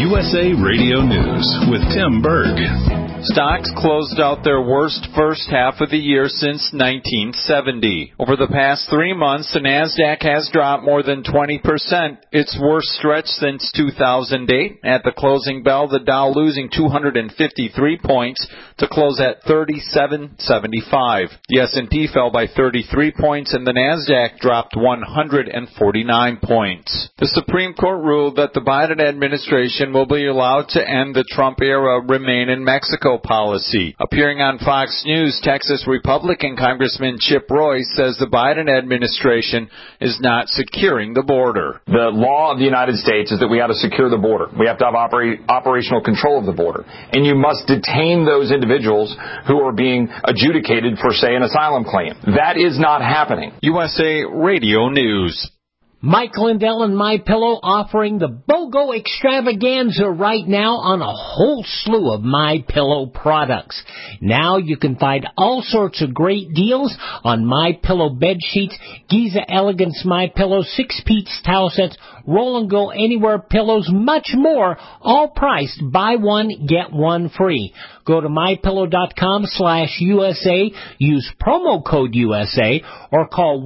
USA Radio News with Tim Berg. Stocks closed out their worst first half of the year since 1970. Over the past 3 months, the NASDAQ has dropped more than 20%, its worst stretch since 2008. At the closing bell, the Dow losing 253 points to close at 3775. The S&P fell by 33 points and the NASDAQ dropped 149 points. The Supreme Court ruled that the Biden administration will be allowed to end the Trump-era Remain in Mexico policy. Appearing on Fox News, Texas Republican Congressman Chip Roy says the Biden administration is not securing the border. The law of the United States is that we have to secure the border. We have to have operational control of the border. And you must detain those individuals who are being adjudicated for, say, an asylum claim. That is not happening. USA Radio News. Mike Lindell and MyPillow offering the BOGO extravaganza right now on a whole slew of MyPillow products. Now you can find all sorts of great deals on MyPillow bed sheets, Giza Elegance MyPillow, 6-piece towel sets, Roll and Go Anywhere pillows, much more, all priced buy one, get one free. Go to MyPillow.com/USA, use promo code USA, or call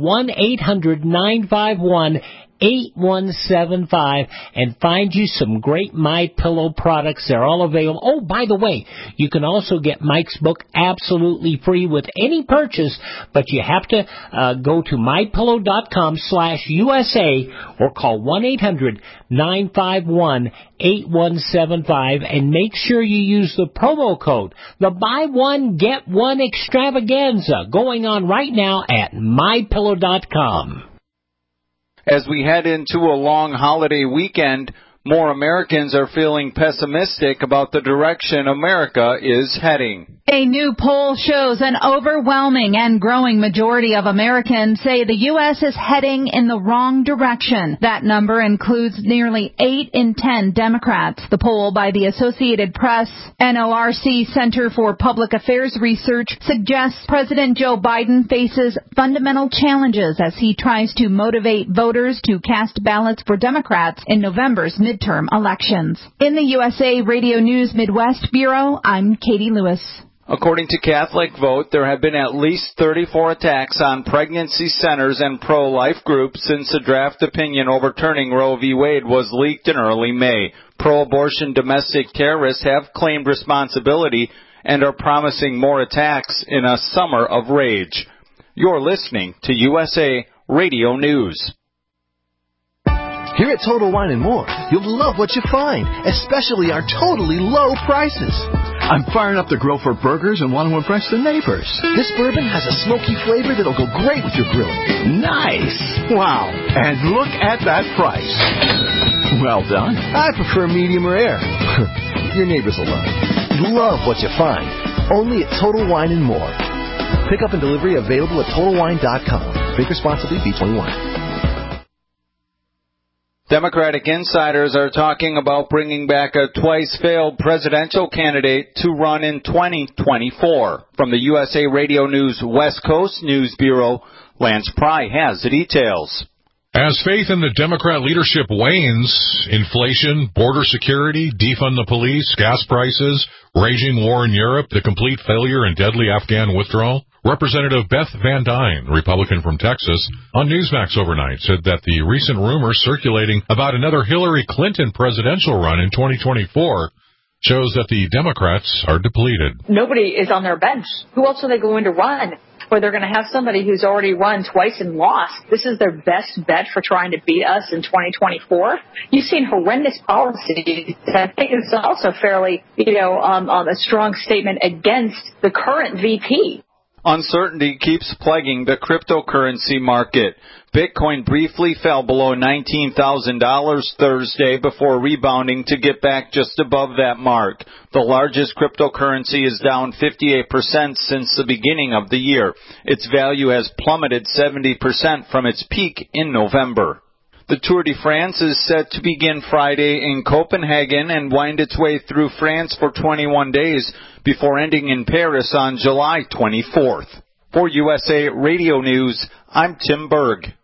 1-800-951-8175 and find you some great MyPillow products. They're all available. Oh, by the way, you can also get Mike's book absolutely free with any purchase, but you have to go to MyPillow.com/USA or call 1-800-951-8175 and make sure you use the promo code. The buy one, get one extravaganza going on right now at MyPillow.com. As we head into a long holiday weekend, more Americans are feeling pessimistic about the direction America is heading. A new poll shows an overwhelming and growing majority of Americans say the U.S. is heading in the wrong direction. That number includes nearly 8 in 10 Democrats. The poll by the Associated Press NORC Center for Public Affairs Research suggests President Joe Biden faces fundamental challenges as he tries to motivate voters to cast ballots for Democrats in November's midterm elections. In the USA Radio News Midwest Bureau, I'm Katie Lewis. According to Catholic Vote, there have been at least 34 attacks on pregnancy centers and pro-life groups since a draft opinion overturning Roe v. Wade was leaked in early May. Pro-abortion domestic terrorists have claimed responsibility and are promising more attacks in a summer of rage. You're listening to USA Radio News. Here at Total Wine & More, you'll love what you find, especially our totally low prices. I'm firing up the grill for burgers and want to impress the neighbors. This bourbon has a smoky flavor that'll go great with your grilling. Nice! Wow! And look at that price. Well done. I prefer medium rare. Your neighbors will love it. Love what you find. Only at Total Wine & More. Pickup and delivery available at TotalWine.com. Drink responsibly, B21. Democratic insiders are talking about bringing back a twice-failed presidential candidate to run in 2024. From the USA Radio News West Coast News Bureau, Lance Pry has the details. As faith in the Democrat leadership wanes, inflation, border security, defund the police, gas prices, raging war in Europe, the complete failure and deadly Afghan withdrawal, Representative Beth Van Dyne, Republican from Texas, on Newsmax overnight said that the recent rumors circulating about another Hillary Clinton presidential run in 2024 shows that the Democrats are depleted. Nobody is on their bench. Who else are they going to run? Or they're going to have somebody who's already run twice and lost. This is their best bet for trying to beat us in 2024. You've seen horrendous policies. I think it's also fairly, a strong statement against the current VP. Uncertainty keeps plaguing the cryptocurrency market. Bitcoin briefly fell below $19,000 Thursday before rebounding to get back just above that mark. The largest cryptocurrency is down 58% since the beginning of the year. Its value has plummeted 70% from its peak in November. The Tour de France is set to begin Friday in Copenhagen and wind its way through France for 21 days before ending in Paris on July 24th. For USA Radio News, I'm Tim Berg.